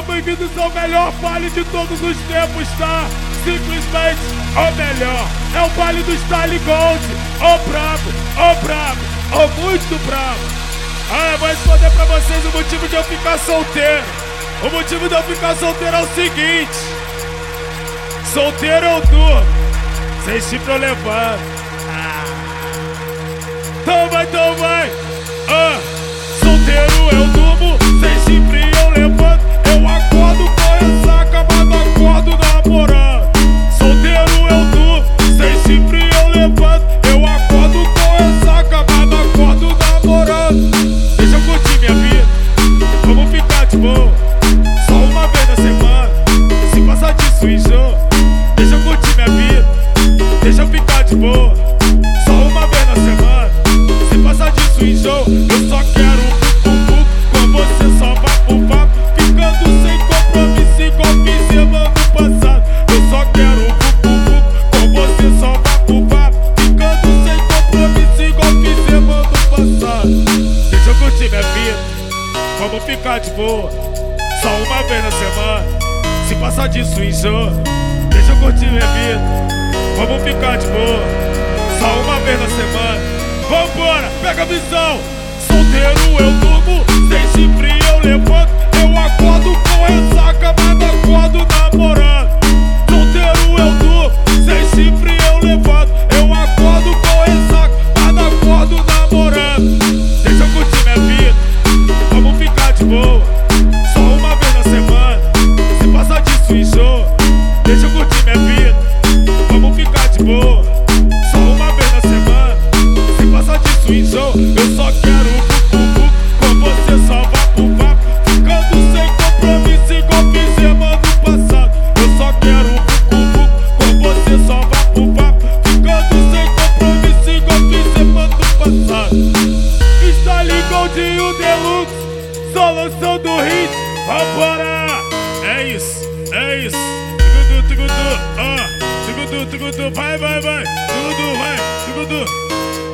bem-vindos ao melhor baile de todos os tempos, tá? Simplesmente o melhor. É o baile do Style Gold. Ô brabo, muito brabo. Ah, eu vou responder pra vocês o motivo de eu ficar solteiro. O motivo de eu ficar solteiro é o seguinte: solteiro eu durmo, sem chifre eu levanto. Então vai. Solteiro eu durmo, sem chifre eu levanto. Eu acordo com ressaca, mas não acordo namorando. Solteiro eu durmo, sem chifre eu levanto. Eu acordo com ressaca, mas não acordo namorando. Deixa eu curtir minha vida, vamos ficar de boa. Só uma vez na semana, se passar disso enjoo. Deixa eu curtir minha vida, deixa eu ficar de boa. Só uma vez na semana, se passar disso enjoo. Eu só quero com você, só vapo, ficando sem compromisso igual fizemos ano passado. Eu só quero com você, só vapo, ficando sem compromisso igual fizemos ano passado. Deixa eu curtir minha vida, vamos ficar de boa. Só uma vez na semana, se passar disso enjoo. Deixa eu curtir minha vida, vamos ficar de boa. Só uma vez na semana, vambora, pega a visão. Solteiro eu durmo, sem chifre eu levanto. Eu acordo com ressaca, mas não acordo namorando. Solteiro eu durmo, sem chifre eu levanto. Eu acordo com ressaca, mas não acordo namorando. Deixa eu curtir minha vida, vamos ficar de boa. Só uma vez na semana, se passar disso enjoo. Deixa eu curtir minha vida, vamos ficar de boa. Só uma vez na semana, se passar disso enjoo. Eu só quero com você, só vapo, ficando sem compromisso igual fizemos ano passado. Eu só quero com você, só vapo, ficando sem compromisso igual fizemos ano passado. Style Gold e o Deluxe, só lançando o hit, vambora! É isso. Tugudu, vai, tugudu, vai, tugudu.